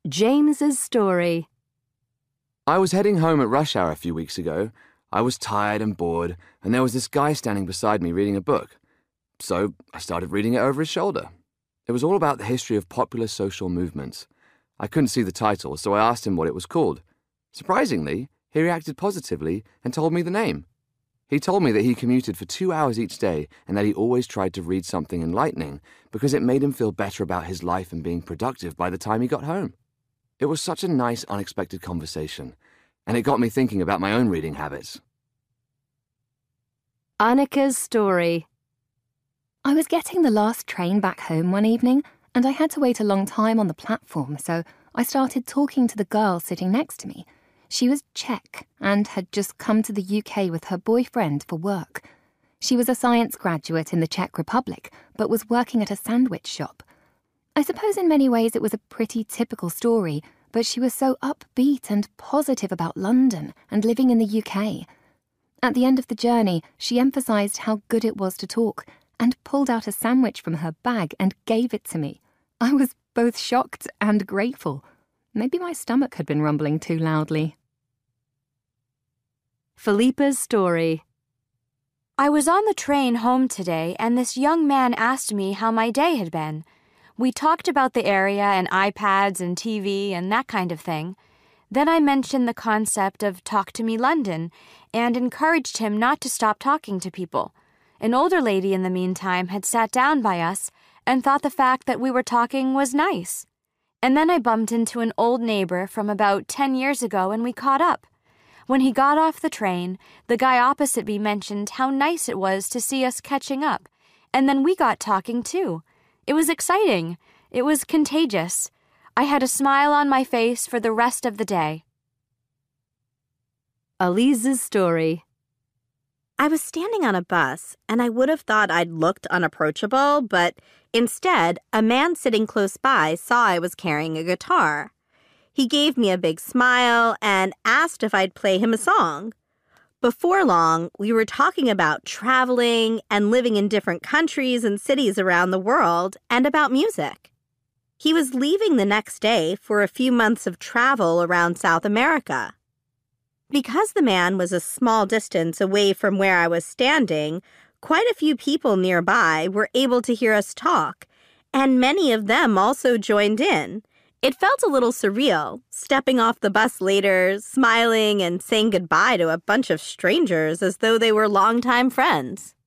James's story. I was heading home at rush hour a few weeks ago. I was tired and bored, and there was this guy standing beside me reading a book. So I started reading it over his shoulder. It was all about the history of popular social movements. I couldn't see the title, so I asked him what it was called. Surprisingly, he reacted positively and told me the name. He told me that he commuted for 2 hours each day and that he always tried to read something enlightening because it made him feel better about his life and being productive by the time he got home. It was such a nice, unexpected conversation, and it got me thinking about my own reading habits. Annika's story. I was getting the last train back home one evening, and I had to wait a long time on the platform, so I started talking to the girl sitting next to me. She was Czech and had just come to the UK with her boyfriend for work. She was a science graduate in the Czech Republic, but was working at a sandwich shop. I suppose in many ways it was a pretty typical story, but she was so upbeat and positive about London and living in the UK. At the end of the journey, she emphasised how good it was to talk and pulled out a sandwich from her bag and gave it to me. I was both shocked and grateful. Maybe my stomach had been rumbling too loudly. Philippa's story. I was on the train home today, and this young man asked me how my day had been. We talked about the area and iPads and TV and that kind of thing. Then I mentioned the concept of Talk to Me London and encouraged him not to stop talking to people. An older lady in the meantime had sat down by us and thought the fact that we were talking was nice. And then I bumped into an old neighbor from about 10 years ago and we caught up. When he got off the train, the guy opposite me mentioned how nice it was to see us catching up, and then we got talking too. It was exciting. It was contagious. I had a smile on my face for the rest of the day. Elise's story. I was standing on a bus, and I would have thought I'd looked unapproachable, but instead, a man sitting close by saw I was carrying a guitar. He gave me a big smile and asked if I'd play him a song. Before long, we were talking about traveling and living in different countries and cities around the world and about music. He was leaving the next day for a few months of travel around South America. Because the man was a small distance away from where I was standing, quite a few people nearby were able to hear us talk, and many of them also joined in. It felt a little surreal, stepping off the bus later, smiling and saying goodbye to a bunch of strangers as though they were longtime friends.